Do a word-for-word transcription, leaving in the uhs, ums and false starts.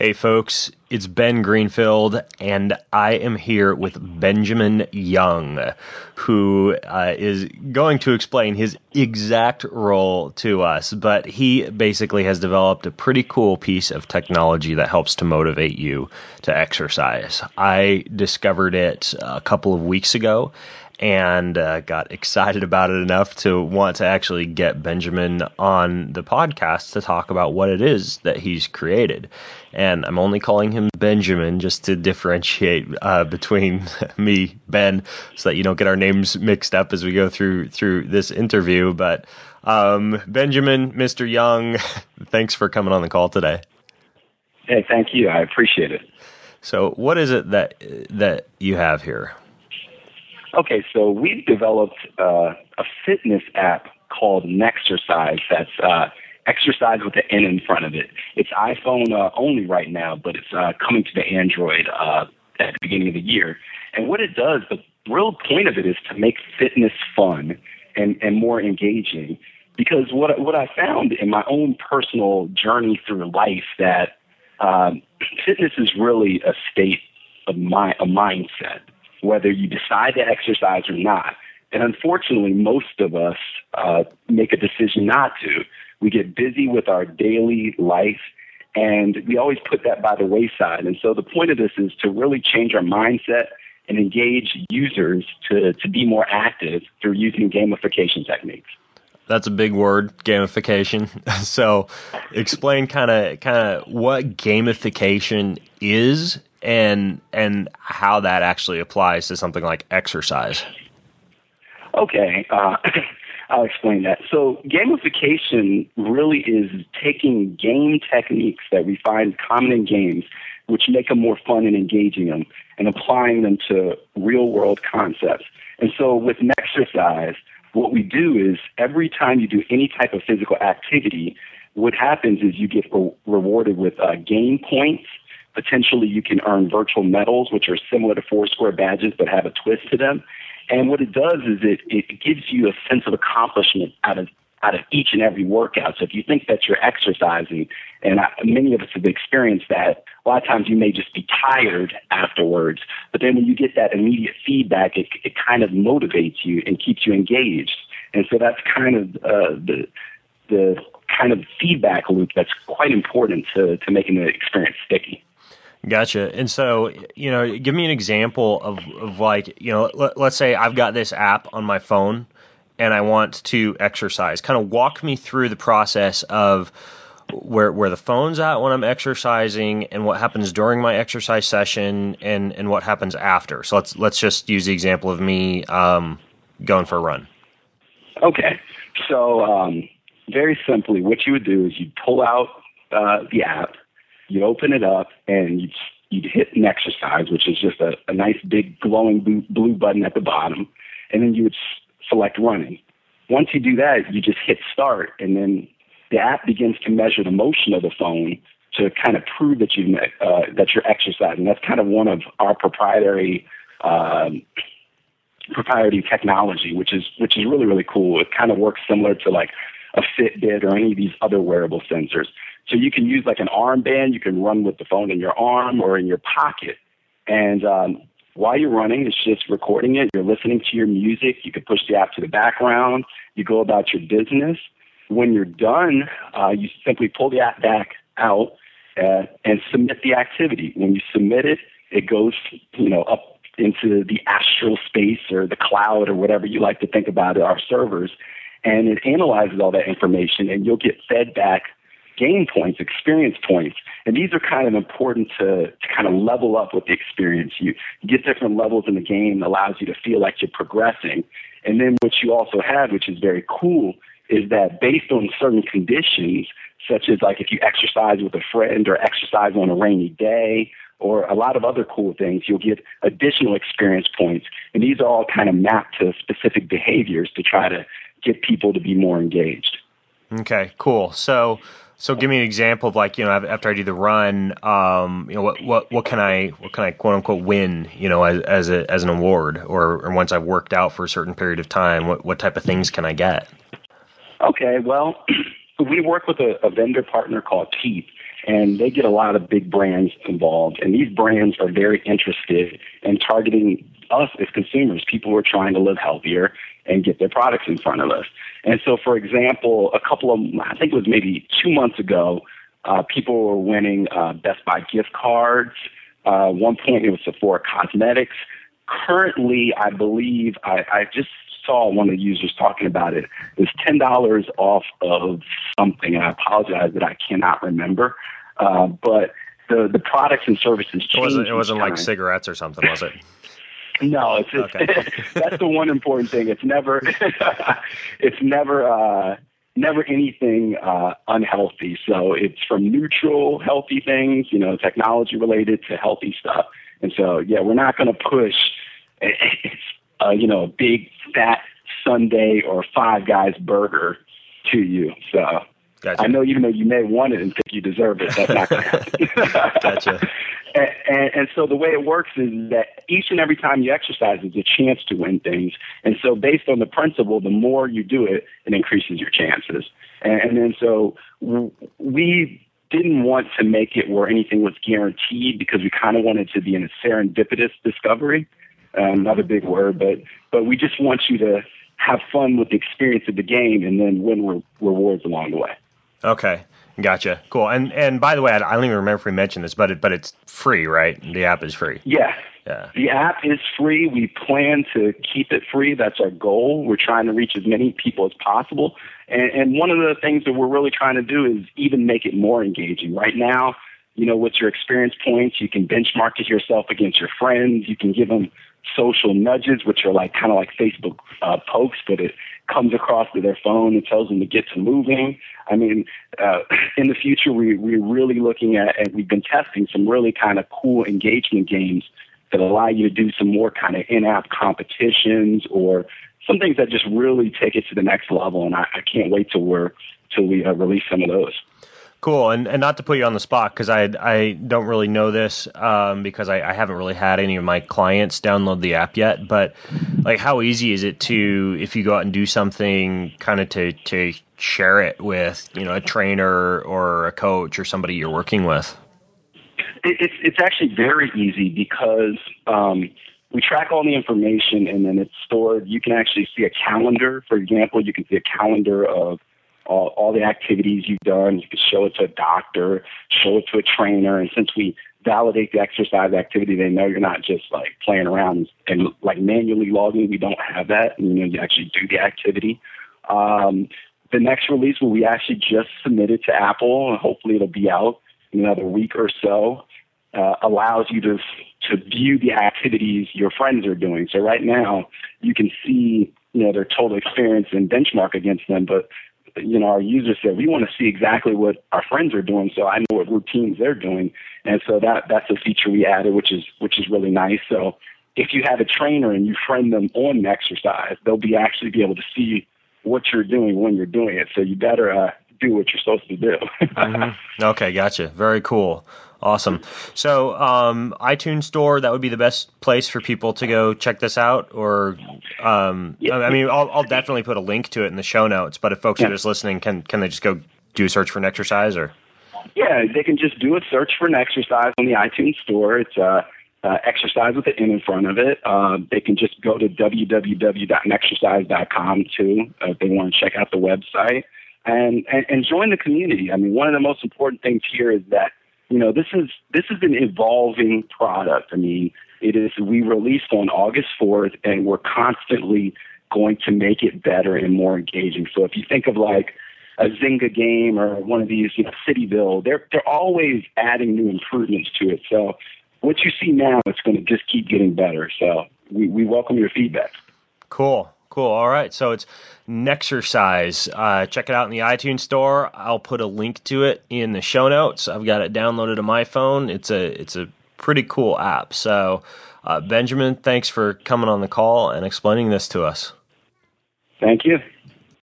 Hey folks, it's Ben Greenfield, and I am here with Benjamin Young, who uh, is going to explain his exact role to us, but he basically has developed a pretty cool piece of technology that helps to motivate you to exercise. I discovered it a couple of weeks ago, and uh, got excited about it enough to want to actually get Benjamin on the podcast to talk about what it is that he's created. And I'm only calling him Benjamin just to differentiate uh, between me, Ben, so that you don't get our names mixed up as we go through through this interview. But um, Benjamin, Mister Young, thanks for coming on the call today. Hey, thank you. I appreciate it. So what is it that that you have here? Okay, so we've developed uh, a fitness app called Nexercise. That's uh, exercise with the N in front of it. It's iPhone uh, only right now, but it's uh, coming to the Android uh, at the beginning of the year. And what it does, the real point of it is to make fitness fun and, and more engaging. Because what what I found in my own personal journey through life that um, fitness is really a state of mind, a mindset, whether you decide to exercise or not. And unfortunately, most of us uh, make a decision not to. We get busy with our daily life, and we always put that by the wayside. And so the point of this is to really change our mindset and engage users to, to be more active through using gamification techniques. That's a big word, gamification. So explain kind of kind of what gamification is and and how that actually applies to something like exercise. Okay, uh, I'll explain that. So gamification really is taking game techniques that we find common in games, which make them more fun and engaging them, and applying them to real-world concepts. And so with Nexercise, what we do is every time you do any type of physical activity, what happens is you get re- rewarded with uh, game points. Potentially, you can earn virtual medals, which are similar to Foursquare badges but have a twist to them. And what it does is it, it gives you a sense of accomplishment out of out of each and every workout. So if you think that you're exercising, and I, many of us have experienced that, a lot of times you may just be tired afterwards. But then when you get that immediate feedback, it, it kind of motivates you and keeps you engaged. And so that's kind of uh, the the kind of feedback loop that's quite important to, to making the experience sticky. Gotcha. And so, you know, give me an example of, of like, you know, let, let's say I've got this app on my phone and I want to exercise. Kind of walk me through the process of where where the phone's at when I'm exercising and what happens during my exercise session and, and what happens after. So let's let's just use the example of me um, going for a run. Okay. So um, very simply, what you would do is you'd pull out uh, the app, you open it up, and you'd, you'd hit Nexercise, which is just a, a nice big glowing blue, blue button at the bottom, and then you would s- select running. Once you do that, you just hit start, and then the app begins to measure the motion of the phone to kind of prove that you uh, that you're exercising. That's kind of one of our proprietary um, proprietary technology, which is which is really really cool. It kind of works similar to like a Fitbit or any of these other wearable sensors. So you can use like an armband. You can run with the phone in your arm or in your pocket. And um, while you're running, it's just recording it. You're listening to your music. You can push the app to the background. You go about your business. When you're done, uh, you simply pull the app back out uh, and submit the activity. When you submit it, it goes, you know, up into the astral space or the cloud or whatever you like to think about it, our servers, and it analyzes all that information, and you'll get fed back game points, experience points. And these are kind of important to, to kind of level up with the experience. You get different levels in the game that allows you to feel like you're progressing. And then what you also have, which is very cool, is that based on certain conditions, such as like if you exercise with a friend or exercise on a rainy day or a lot of other cool things, you'll get additional experience points. And these are all kind of mapped to specific behaviors to try to get people to be more engaged. Okay, cool. So So give me an example of like, you know, after I do the run, um, you know, what, what, what can I, what can I quote unquote win, you know, as, as a, as an award or, or once I've worked out for a certain period of time, what, what type of things can I get? Okay. Well, we work with a, a vendor partner called Keith, and they get a lot of big brands involved. And these brands are very interested in targeting us as consumers, people who are trying to live healthier and get their products in front of us. And so, for example, a couple of, I think it was maybe two months ago, uh, people were winning uh, Best Buy gift cards. Uh, one point it was Sephora Cosmetics. Currently, I believe, I, I just saw one of the users talking about it. It's ten dollars off of something, and I apologize that I cannot remember. Uh, but the, the products and services change. It wasn't, it wasn't each time. like cigarettes or something, was it? No, it's, it's okay. That's the one important thing. It's never, it's never, uh, never anything uh, unhealthy. So it's from neutral, healthy things, you know, technology related to healthy stuff. And so, yeah, we're not going to push, uh, you know, a big fat Sunday or Five Guys burger to you. So gotcha. I know even though you may want it and think you deserve it, that's not going to happen. Gotcha. And, and, and so the way it works is that each and every time you exercise is a chance to win things. And so based on the principle, the more you do it, it increases your chances. And, and then so we didn't want to make it where anything was guaranteed because we kind of wanted to be in a serendipitous discovery. Um, another big word, but but we just want you to have fun with the experience of the game and then win re- rewards along the way. Okay. Gotcha. Cool. And and by the way, I don't even remember if we mentioned this, but it, but it's free, right? The app is free. Yeah. Yeah. The app is free. We plan to keep it free. That's our goal. We're trying to reach as many people as possible. And, and one of the things that we're really trying to do is even make it more engaging. Right now, you know, with your experience points, you can benchmark it yourself against your friends. You can give them social nudges, which are like kind of like Facebook uh, pokes, but it comes across to their phone and tells them to get to moving. I mean, uh, in the future, we, we're really looking at, and we've been testing some really kind of cool engagement games that allow you to do some more kind of in-app competitions or some things that just really take it to the next level. And I, I can't wait till we're till we uh, release some of those. Cool, and and not to put you on the spot because I I don't really know this um, because I, I haven't really had any of my clients download the app yet. But like, how easy is it to, if you go out and do something, kind of to to share it with, you know, a trainer or a coach or somebody you're working with? It, it's it's actually very easy because um, we track all the information and then it's stored. You can actually see a calendar. For example, you can see a calendar of All, all the activities you've done. You can show it to a doctor, show it to a trainer. And since we validate the exercise activity, they know you're not just like playing around and like manually logging. We don't have that. And, you know, you actually do the activity. Um, the next release will we actually just submitted to Apple, and hopefully it'll be out in another week or so, uh, allows you to, to view the activities your friends are doing. So right now you can see, you know, their total experience and benchmark against them, but you know, our users said, we want to see exactly what our friends are doing, so I know what routines they're doing. And so that that's a feature we added, which is which is really nice. So if you have a trainer and you friend them on an exercise, they'll be actually be able to see what you're doing when you're doing it. So you better uh, do what you're supposed to do. Mm-hmm. Okay, gotcha. Very cool. Awesome. So um, iTunes Store, that would be the best place for people to go check this out? Or, um, yeah. I mean, I'll, I'll definitely put a link to it in the show notes, but if folks yeah. are just listening, can can they just go do a search for Nexercise? Or? Yeah, they can just do a search for Nexercise on the iTunes Store. It's uh, uh, exercise with the N in front of it. Uh, they can just go to w w w dot nexercise dot com too uh, if they want to check out the website. And, and, and join the community. I mean, one of the most important things here is that, you know, this is this is an evolving product. I mean, it is. We released on August fourth, and we're constantly going to make it better and more engaging. So if you think of like a Zynga game or one of these, you know, Cityville, they're they're always adding new improvements to it. So what you see now, it's going to just keep getting better. So we, we welcome your feedback. Cool. Cool. All right. So it's Nexercise. Uh, check it out in the iTunes Store. I'll put a link to it in the show notes. I've got it downloaded on my phone. It's a it's a pretty cool app. So, uh, Benjamin, thanks for coming on the call and explaining this to us. Thank you.